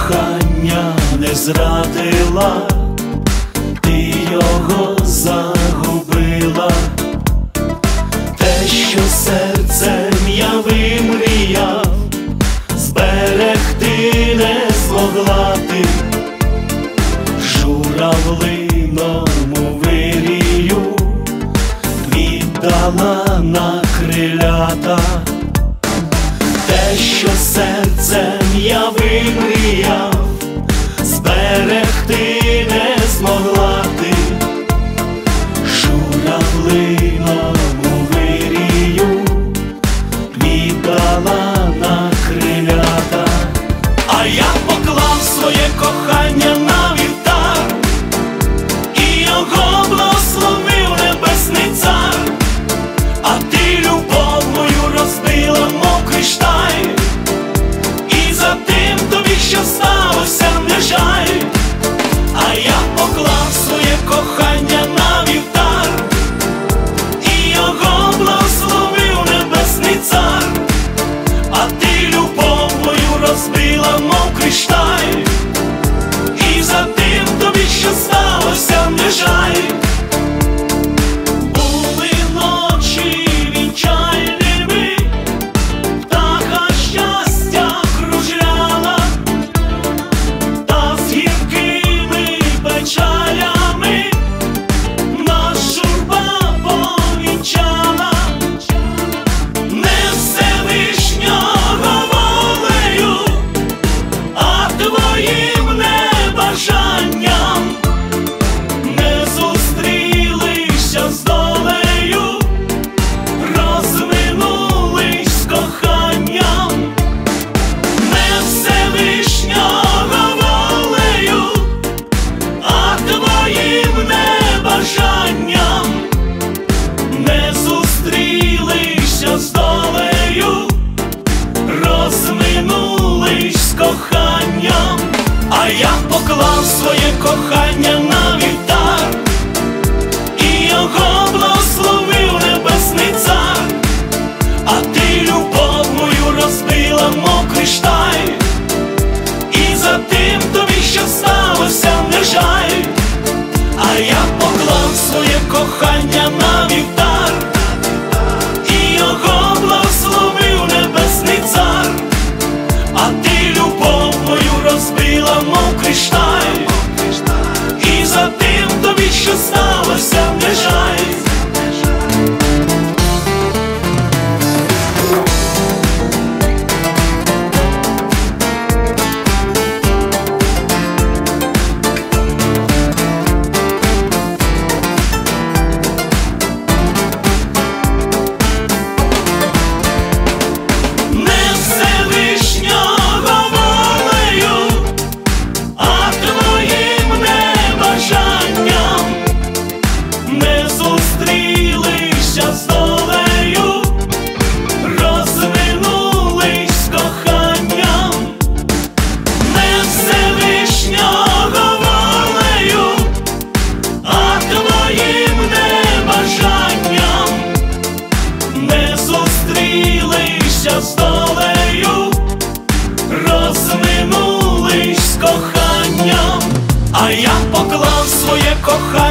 кохання не зрадила, ти його загубила. Те, що серцем я вимріяв, зберегти не змогла ти. Журавлиному вирію віддала на крилята. Те, що серцем я вимріяв, зберегти не змогла ти. Журавлиному вирію віддала на крилята. А я поклав своє кохання на вівтар, і його благословив небесний цар. А ти любов мою розбила, мов кришталь, і за тим тобі, що сталося, не жаль. А я поклав своє кохання на вівтар, і його благословив небесний цар. А ти любов мою розбила, мов кришталь, і за тим тобі, що сталося, не жаль. Були ночі вінчальними, птаха щастя кружляла, та з гіркими печалями нас журба повінчала. Не Всевишнього волею, а твоїм небажанням не зустрілися з долею, розминулись з коханням. Не Всевишнього волею, а твоїм небажанням не зустрілися з долею, розминулись з коханням. А я поклав своє кохання на вівтар, і його благословив небесний цар. А ти любов мою розбила, мов кришталь, і за тим тобі, що сталося, не жаль. А я поклав своє кохання на вівтар, і його благословив небесний цар. А ти любов мою розбила, мов кришталь, і за тим тобі, що сталося, не жаль. Не Всевишнього волею, а твоїм небажанням не зустрілися з долею, розминулись з коханням. Не Всевишнього волею, а твоїм небажанням не зустрілися з долею, розминулись з коханням. А я поклав своє кохання